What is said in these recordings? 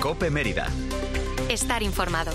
COPE Mérida. Estar informado.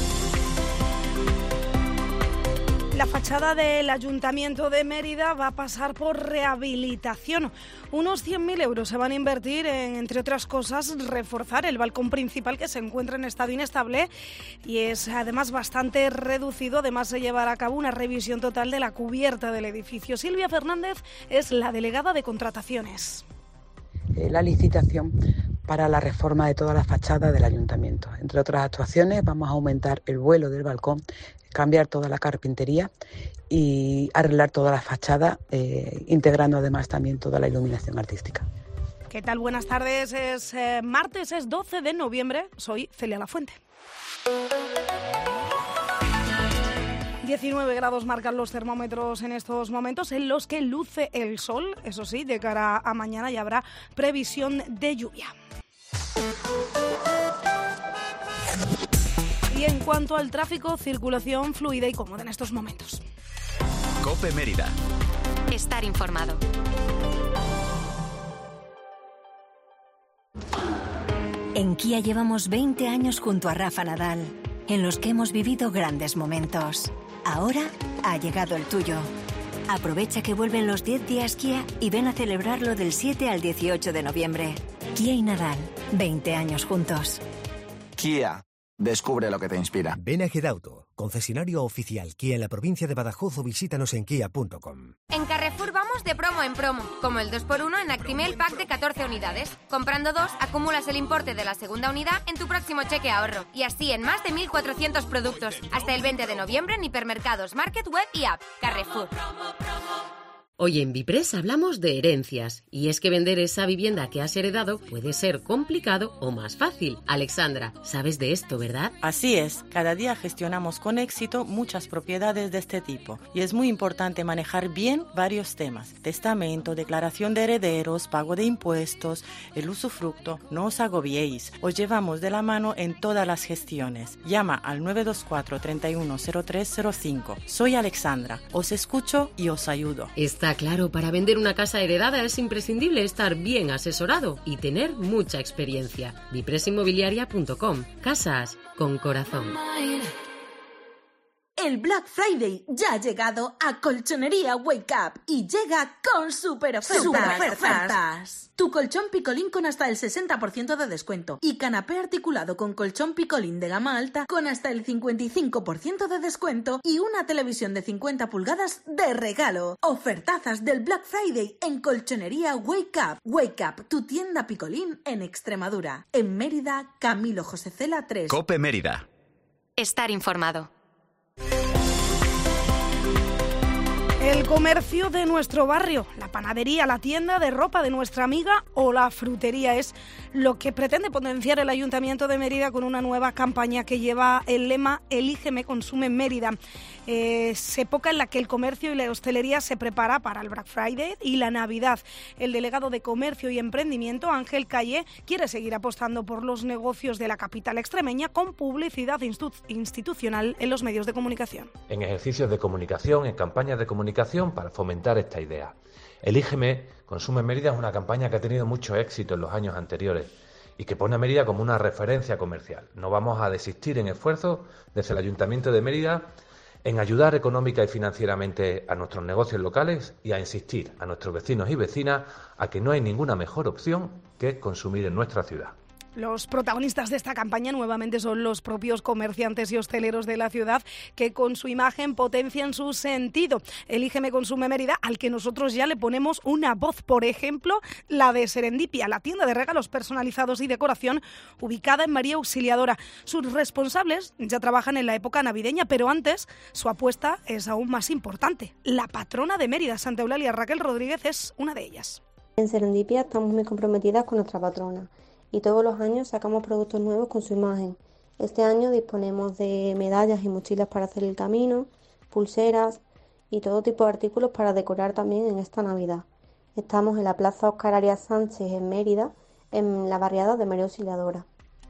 La fachada del Ayuntamiento de Mérida va a pasar por rehabilitación. Unos 100.000 euros se van a invertir en, entre otras cosas, reforzar el balcón principal que se encuentra en estado inestable y es además bastante reducido. Además, se llevará a cabo una revisión total de la cubierta del edificio. Silvia Fernández es la delegada de contrataciones. La licitación para la reforma de toda la fachada del Ayuntamiento. Entre otras actuaciones, vamos a aumentar el vuelo del balcón, cambiar toda la carpintería y arreglar toda la fachada, integrando además también toda la iluminación artística. ¿Qué tal? Buenas tardes. Es martes, es 12 de noviembre. Soy Celia Lafuente. 19 grados marcan los termómetros en estos momentos en los que luce el sol. Eso sí, de cara a mañana ya habrá previsión de lluvia. Y en cuanto al tráfico, circulación fluida y cómoda en estos momentos. COPE Mérida. Estar informado. En Kia llevamos 20 años junto a Rafa Nadal, en los que hemos vivido grandes momentos. Ahora ha llegado el tuyo. Aprovecha que vuelven los 10 días Kia y ven a celebrarlo del 7 al 18 de noviembre. Kia y Nadal, 20 años juntos. Kia. Descubre lo que te inspira. Ven a Gedauto, concesionario oficial Kia en la provincia de Badajoz o visítanos en kia.com. En Carrefour vamos de promo en promo, como el 2x1 en Actimel Pack de 14 unidades. Comprando 2, acumulas el importe de la segunda unidad en tu próximo cheque ahorro. Y así en más de 1.400 productos. Hasta el 20 de noviembre en hipermercados, market, web y app. Carrefour. Hoy en Vipres hablamos de herencias, y es que vender esa vivienda que has heredado puede ser complicado o más fácil. Alexandra, sabes de esto, ¿verdad? Así es, cada día gestionamos con éxito muchas propiedades de este tipo, y es muy importante manejar bien varios temas: testamento, declaración de herederos, pago de impuestos, el usufructo. No os agobiéis, os llevamos de la mano en todas las gestiones. Llama al 924 310305. Soy Alexandra, os escucho y os ayudo. Está claro, para vender una casa heredada es imprescindible estar bien asesorado y tener mucha experiencia. Vipresinmobiliaria.com. Casas con corazón. El Black Friday ya ha llegado a Colchonería Wake Up y llega con super ofertas. Tu colchón Picolín con hasta el 60% de descuento y canapé articulado con colchón Picolín de gama alta con hasta el 55% de descuento y una televisión de 50 pulgadas de regalo. Ofertazas del Black Friday en Colchonería Wake Up. Wake Up, tu tienda Picolín en Extremadura. En Mérida, Camilo José Cela 3. COPE Mérida. Estar informado. El comercio de nuestro barrio, la panadería, la tienda de ropa de nuestra amiga o la frutería es lo que pretende potenciar el Ayuntamiento de Mérida con una nueva campaña que lleva el lema Elígeme, consume Mérida. Es época en la que el comercio y la hostelería se prepara para el Black Friday y la Navidad. El delegado de Comercio y Emprendimiento, Ángel Calle, quiere seguir apostando por los negocios de la capital extremeña con publicidad institucional en los medios de comunicación. En ejercicios de comunicación, en campañas de comunicación para fomentar esta idea. Elígeme, consume Mérida es una campaña que ha tenido mucho éxito en los años anteriores y que pone a Mérida como una referencia comercial. No vamos a desistir en esfuerzos desde el Ayuntamiento de Mérida en ayudar económica y financieramente a nuestros negocios locales y a insistir a nuestros vecinos y vecinas a que no hay ninguna mejor opción que consumir en nuestra ciudad. Los protagonistas de esta campaña nuevamente son los propios comerciantes y hosteleros de la ciudad que con su imagen potencian su sentido. Elígeme, consume Mérida, al que nosotros ya le ponemos una voz. Por ejemplo, la de Serendipia, la tienda de regalos personalizados y decoración ubicada en María Auxiliadora. Sus responsables ya trabajan en la época navideña, pero antes su apuesta es aún más importante. La patrona de Mérida, Santa Eulalia, Raquel Rodríguez, es una de ellas. En Serendipia estamos muy comprometidas con nuestra patrona y todos los años sacamos productos nuevos con su imagen. Este año disponemos de medallas y mochilas para hacer el camino, pulseras y todo tipo de artículos para decorar también en esta Navidad. Estamos en la Plaza Óscar Arias Sánchez en Mérida, en la barriada de María Auxiliadora.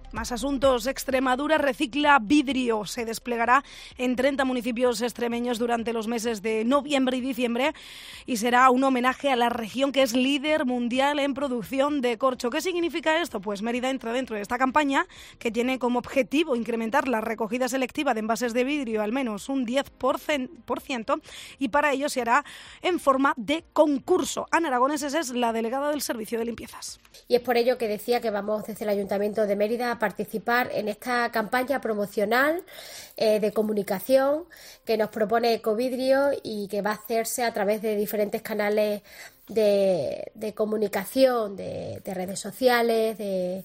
Más asuntos. Extremadura recicla vidrio. Se desplegará en 30 municipios extremeños durante los meses de noviembre y diciembre y será un homenaje a la región que es líder mundial en producción de corcho. ¿Qué significa esto? Pues Mérida entra dentro de esta campaña que tiene como objetivo incrementar la recogida selectiva de envases de vidrio al menos un 10% y para ello se hará en forma de concurso. Ana Aragones es la delegada del Servicio de Limpiezas. Y es por ello que decía que vamos desde el Ayuntamiento de Mérida a participar en esta campaña promocional de comunicación que nos propone Ecovidrio y que va a hacerse a través de diferentes canales de comunicación, de redes sociales,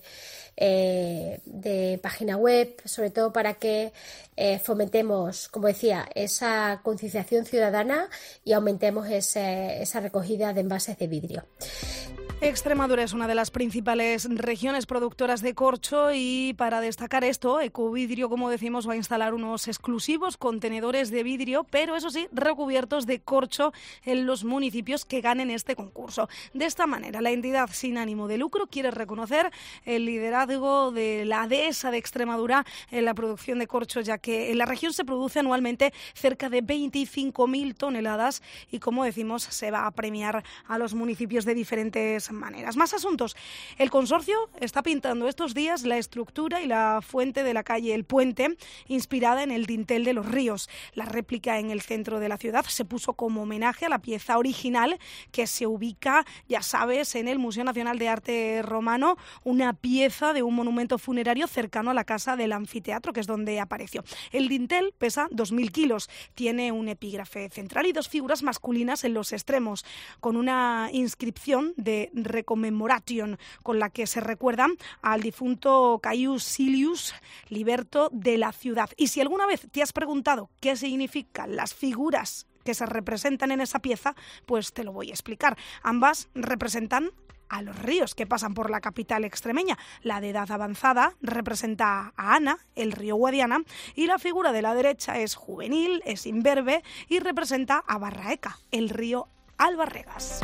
de página web, sobre todo para que fomentemos, como decía, esa concienciación ciudadana y aumentemos esa recogida de envases de vidrio. Extremadura es una de las principales regiones productoras de corcho y para destacar esto, Ecovidrio, como decimos, va a instalar unos exclusivos contenedores de vidrio, pero eso sí, recubiertos de corcho en los municipios que ganen este concurso. De esta manera, la entidad sin ánimo de lucro quiere reconocer el liderazgo de la dehesa de Extremadura en la producción de corcho, ya que en la región se produce anualmente cerca de 25.000 toneladas y, como decimos, se va a premiar a los municipios de diferentes maneras. Más asuntos. El consorcio está pintando estos días la estructura y la fuente de la calle El Puente, inspirada en el dintel de los ríos. La réplica en el centro de la ciudad se puso como homenaje a la pieza original que se ubica, ya sabes, en el Museo Nacional de Arte Romano, una pieza de un monumento funerario cercano a la casa del anfiteatro, que es donde apareció. El dintel pesa 2.000 kilos, tiene un epígrafe central y dos figuras masculinas en los extremos, con una inscripción de Recomemoration, con la que se recuerda al difunto Caius Silius, liberto de la ciudad. Y si alguna vez te has preguntado qué significan las figuras que se representan en esa pieza, pues te lo voy a explicar. Ambas representan a los ríos que pasan por la capital extremeña. La de edad avanzada representa a Ana, el río Guadiana, y la figura de la derecha es juvenil, es imberbe y representa a Barraeca, el río Albarregas.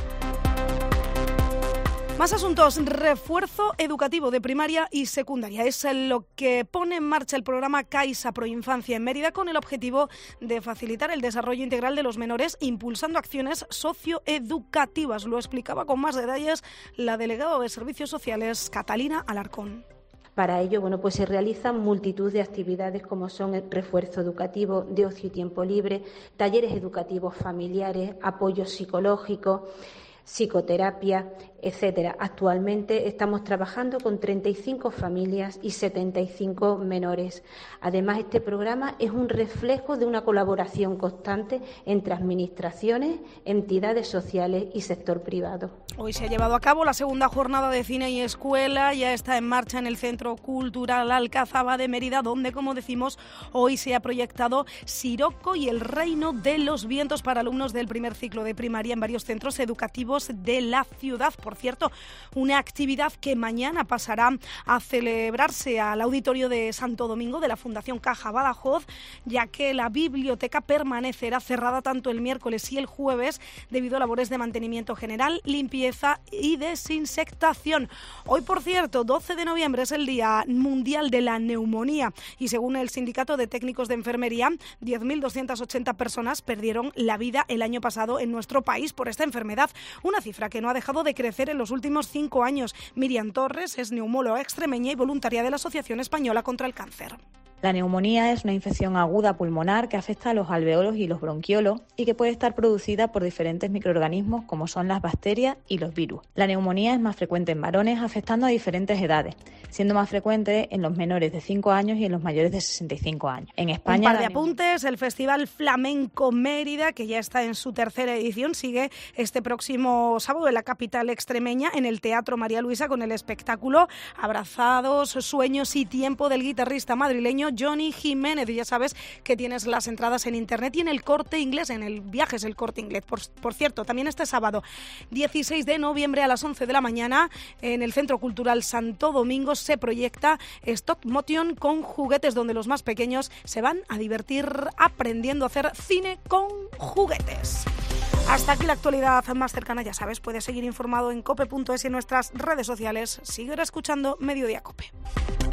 Más asuntos. Refuerzo educativo de primaria y secundaria. Es lo que pone en marcha el programa Caixa Proinfancia en Mérida con el objetivo de facilitar el desarrollo integral de los menores impulsando acciones socioeducativas. Lo explicaba con más detalles la delegada de Servicios Sociales, Catalina Alarcón. Para ello, pues se realizan multitud de actividades como son el refuerzo educativo de ocio y tiempo libre, talleres educativos familiares, apoyo psicológico, psicoterapia, etcétera. Actualmente estamos trabajando con 35 familias y 75 menores. Además, este programa es un reflejo de una colaboración constante entre administraciones, entidades sociales y sector privado. Hoy se ha llevado a cabo la segunda jornada de cine y escuela. Ya está en marcha en el Centro Cultural Alcazaba de Mérida, donde, como decimos, hoy se ha proyectado Siroco y el Reino de los Vientos para alumnos del primer ciclo de primaria en varios centros educativos de la ciudad. Por cierto, una actividad que mañana pasará a celebrarse al auditorio de Santo Domingo de la Fundación Caja Badajoz, ya que la biblioteca permanecerá cerrada tanto el miércoles y el jueves debido a labores de mantenimiento general, limpieza y desinsectación. Hoy, por cierto, 12 de noviembre es el Día Mundial de la Neumonía y según el Sindicato de Técnicos de Enfermería, 10.280 personas perdieron la vida el año pasado en nuestro país por esta enfermedad. Una cifra que no ha dejado de crecer en los últimos 5 años. Miriam Torres es neumóloga extremeña y voluntaria de la Asociación Española contra el Cáncer. La neumonía es una infección aguda pulmonar que afecta a los alveolos y los bronquiolos y que puede estar producida por diferentes microorganismos como son las bacterias y los virus. La neumonía es más frecuente en varones afectando a diferentes edades, siendo más frecuente en los menores de 5 años y en los mayores de 65 años. En España, un par de apuntes. El Festival Flamenco Mérida, que ya está en su tercera edición, sigue este próximo sábado en la capital extremeña en el Teatro María Luisa con el espectáculo Abrazados, Sueños y Tiempo del guitarrista madrileño Johnny Jiménez. Y ya sabes que tienes las entradas en internet y en el Corte Inglés, en el Viajes El Corte Inglés. Por cierto, también este sábado 16 de noviembre a las 11 de la mañana en el Centro Cultural Santo Domingo se proyecta Stop Motion con juguetes, donde los más pequeños se van a divertir aprendiendo a hacer cine con juguetes. Hasta aquí la actualidad más cercana, ya sabes, puedes seguir informado en cope.es y en nuestras redes sociales. Sigue escuchando Mediodía Cope.